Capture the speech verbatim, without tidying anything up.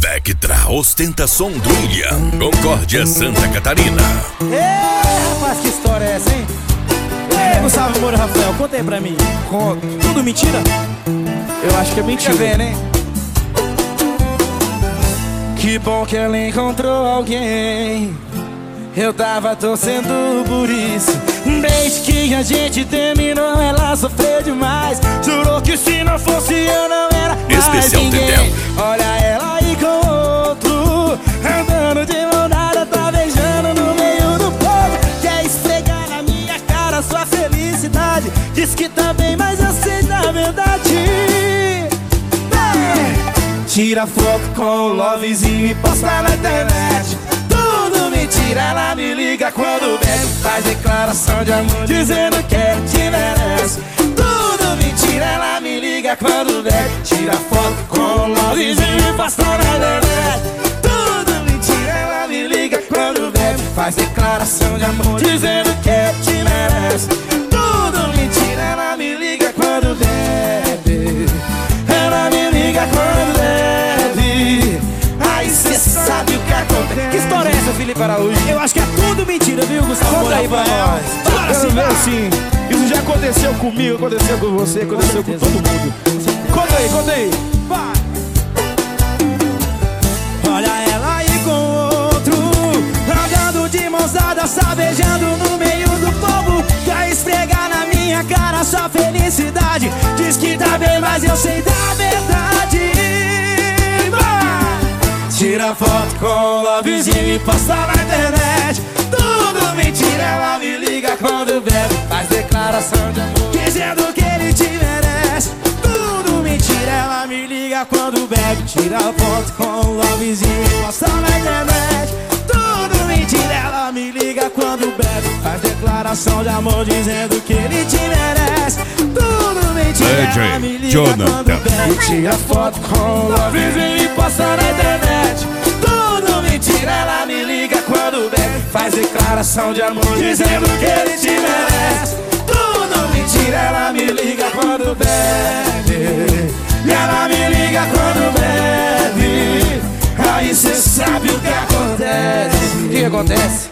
Vectra, ostentação do William, Concórdia, Santa Catarina. Ê, rapaz, que história é essa, hein? Ei, Gustavo Moura, Rafael, conta aí pra mim. Conto. Tudo mentira? Eu acho que é mentira. Fica vendo, hein? Que bom que ela encontrou alguém. Eu tava torcendo por isso. Desde que a gente terminou, ela sofreu demais. Jurou que se não fosse eu não era mais Especial ninguém. Tendel. Olha ela aí com outro, andando de mão dada, tá beijando no meio do povo. Quer esfregar na minha cara sua felicidade. Diz que tá bem, mas aceita a verdade. Tira foto com o lovezinho e posta na internet. Tudo mentira, ela me liga quando bebe. Faz declaração de amor dizendo que te merece. Tudo mentira, ela me liga quando bebe. Tira foto com o lovezinho e posta na internet. Tudo mentira, ela me liga quando bebe. Faz declaração de amor dizendo que te merece. Tudo mentira, ela me liga quando bebe. Ela me liga quando bebe. Aí cê sabe o que acontece. Que história é essa, Felipe Araújo? Eu acho que é tudo mentira, viu, Gustavo? Conta aí pra nós. Bora, Quero sim, ver vai. assim. Isso já aconteceu comigo, aconteceu com você, aconteceu com todo mundo. Conta aí, conta aí. Vai. Olha ela aí com outro, andando de mãos dadas, só beijando no meio do povo. Quer esfregar na minha cara sua felicidade. Diz que tá bem, mas eu sei da verdade. Vai. Tira foto com o lovezinho e posta na internet. Tudo mentira, ela me liga quando bebe. Faz declaração de amor dizendo que ele te merece. Tudo mentira, ela me liga quando bebe. Tira foto com o lovezinho e posta na internet. Tudo mentira, ela me liga quando bebe. Faz declaração de amor dizendo que ele te merece. Tudo mentira, ela me liga quando bebe. Tira foto com o lovezinho e posta na internet. Tudo mentira, ela me liga quando bebe. Faz declaração de amor dizendo que ele te merece. Tudo mentira, ela me liga quando bebe. E ela me liga quando bebe. Aí cê sabe o que acontece. O que acontece?